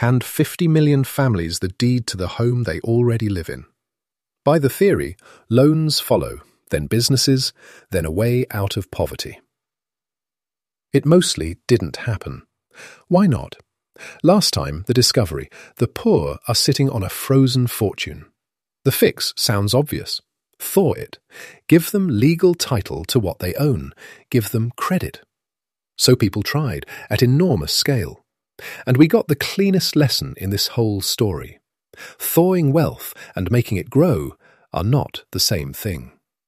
hand 50 million families the deed to the home they already live in. By the theory, loans follow, then businesses, then a way out of poverty. It mostly didn't happen. Why not? Last time, the discovery, the poor are sitting on a frozen fortune. The fix sounds obvious. Thaw it. Give them legal title to what they own. Give them credit. So people tried, at enormous scale. And we got the cleanest lesson in this whole story. Thawing wealth and making it grow are not the same thing.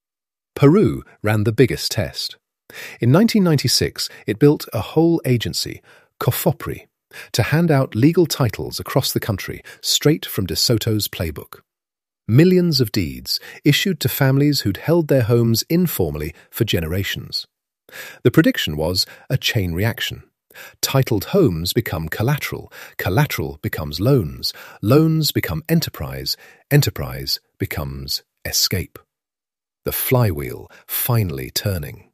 Peru ran the biggest test. In 1996, it built a whole agency, COFOPRI, to hand out legal titles across the country straight from De Soto's playbook. Millions of deeds issued to families who'd held their homes informally for generations. The prediction was a chain reaction. Titled homes become collateral, collateral becomes loans, loans become enterprise, enterprise becomes escape. The flywheel finally turning.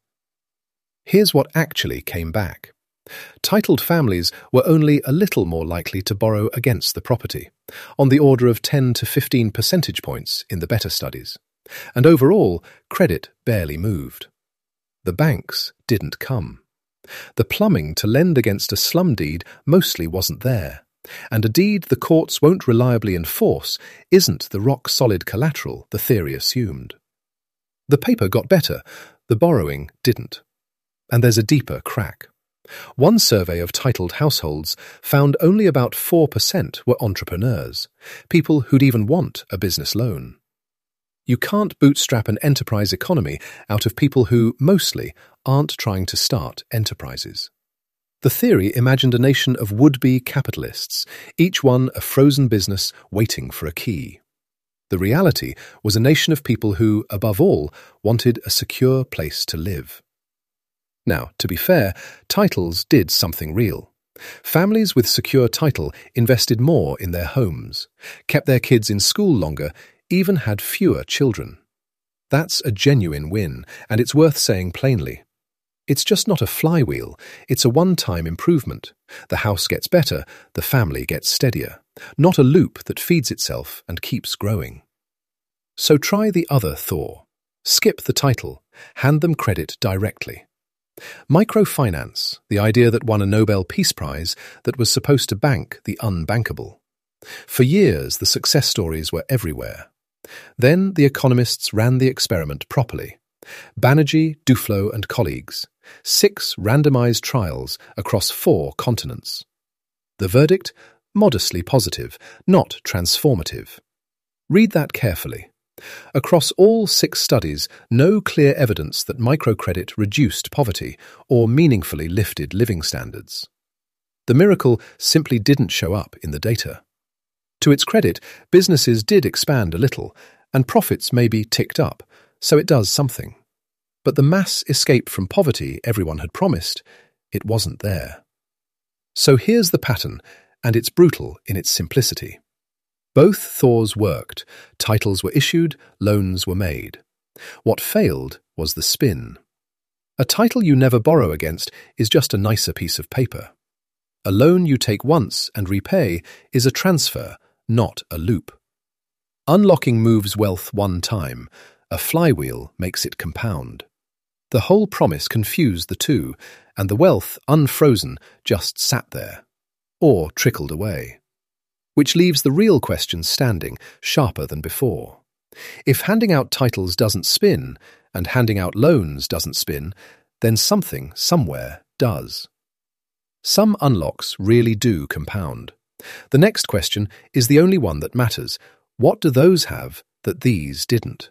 Here's what actually came back. Titled families were only a little more likely to borrow against the property, on the order of 10 to 15 percentage points in the better studies, and overall, credit barely moved. The banks didn't come. The plumbing to lend against a slum deed mostly wasn't there, and a deed the courts won't reliably enforce isn't the rock-solid collateral the theory assumed. The paper got better, the borrowing didn't. And there's a deeper crack. One survey of titled households found only about 4% were entrepreneurs, people who'd even want a business loan. You can't bootstrap an enterprise economy out of people who, mostly, aren't trying to start enterprises. The theory imagined a nation of would-be capitalists, each one a frozen business waiting for a key. The reality was a nation of people who, above all, wanted a secure place to live. Now, to be fair, titles did something real. Families with secure title invested more in their homes, kept their kids in school longer, even had fewer children. That's a genuine win, and it's worth saying plainly. It's just not a flywheel, it's a one-time improvement. The house gets better, the family gets steadier, not a loop that feeds itself and keeps growing. So try the other thaw. Skip the title, hand them credit directly. Microfinance, the idea that won a Nobel Peace Prize that was supposed to bank the unbankable. For years, the success stories were everywhere. Then the economists ran the experiment properly. Banerjee, Duflo and colleagues. 6 randomized trials across 4 continents. The verdict? Modestly positive, not transformative. Read that carefully. Across all 6 studies, no clear evidence that microcredit reduced poverty or meaningfully lifted living standards. The miracle simply didn't show up in the data. To its credit, businesses did expand a little, and profits maybe ticked up, so it does something. But the mass escape from poverty everyone had promised, it wasn't there. So here's the pattern, and it's brutal in its simplicity. Both thaws worked, titles were issued, loans were made. What failed was the spin. A title you never borrow against is just a nicer piece of paper. A loan you take once and repay is a transfer, not a loop. Unlocking moves wealth one time, a flywheel makes it compound. The whole promise confused the two, and the wealth, unfrozen, just sat there, or trickled away. Which leaves the real question standing, sharper than before. If handing out titles doesn't spin, and handing out loans doesn't spin, then something, somewhere, does. Some unlocks really do compound. The next question is the only one that matters. What do those have that these didn't?